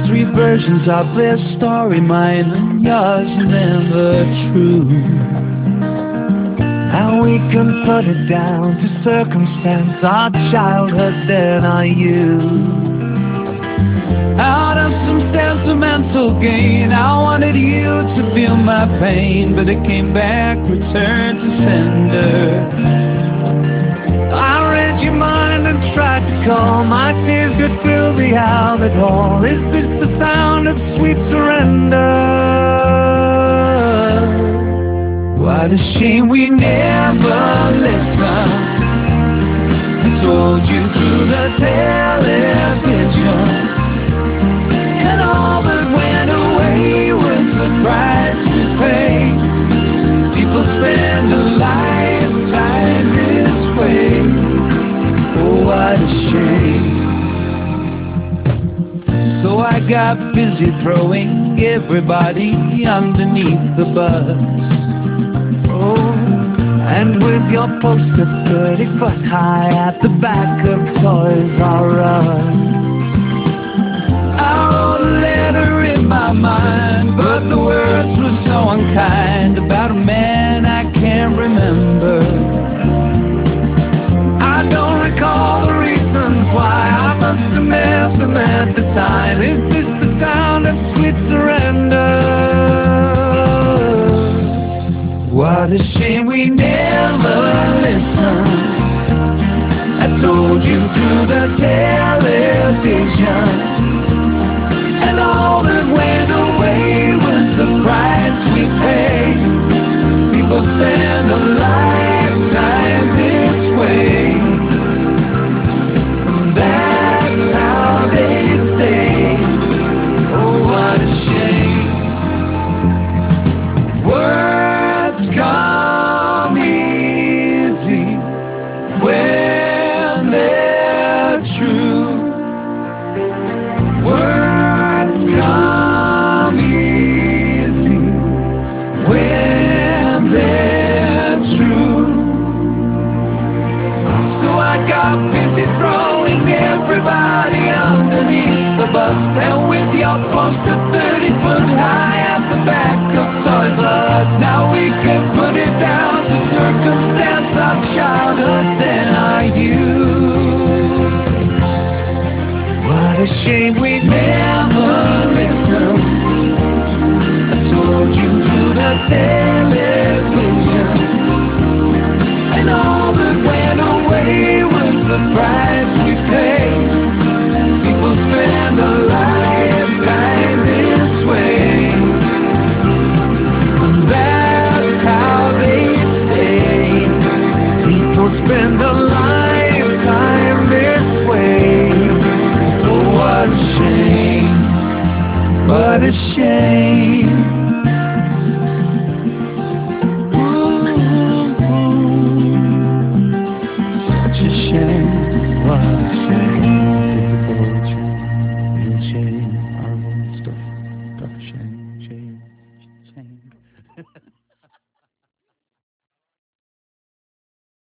three versions of their story, mine and yours, never true. Now we can put it down to circumstance, our childhood, then our youth. Out of some sentimental gain, I wanted you to feel my pain, but it came back, returned to sender. I read your mind and tried to calm, my tears could fill the Albert Hall. Is this the sound of sweet surrender? What a shame we never listened. I told you through the television, and all that went away was the price we paid. People spend a lifetime this way. Oh, what a shame. So I got busy throwing everybody underneath the bus. Oh, and with your poster 30 foot high at the back of Toys R Us, I wrote a letter in my mind, but the words were so unkind, about a man I can't remember. I don't recall the reasons why, I must have missed them at the time. Is this the sound of sweet surrender? What a shame we never listened. I told you through the television, and all that went away was the price we paid. People spend a lifetime this way, and that's how they stay. Oh, what a shame. Words come easy when they're true. Words come easy when they're true. So I got busy throwing everybody underneath the bus, and with your poster 30 foot high at the back of Toys R Us, now we can put it down to circumstance, our childhood, then our youth. What a shame we never listened. I told you through the television, and all that went away was the price we paid. People spend a lifetime this way, and that's how they stay. People spend a lifetime this way. Oh, what a shame, what a shame. Ooh, such a shame, what a shame.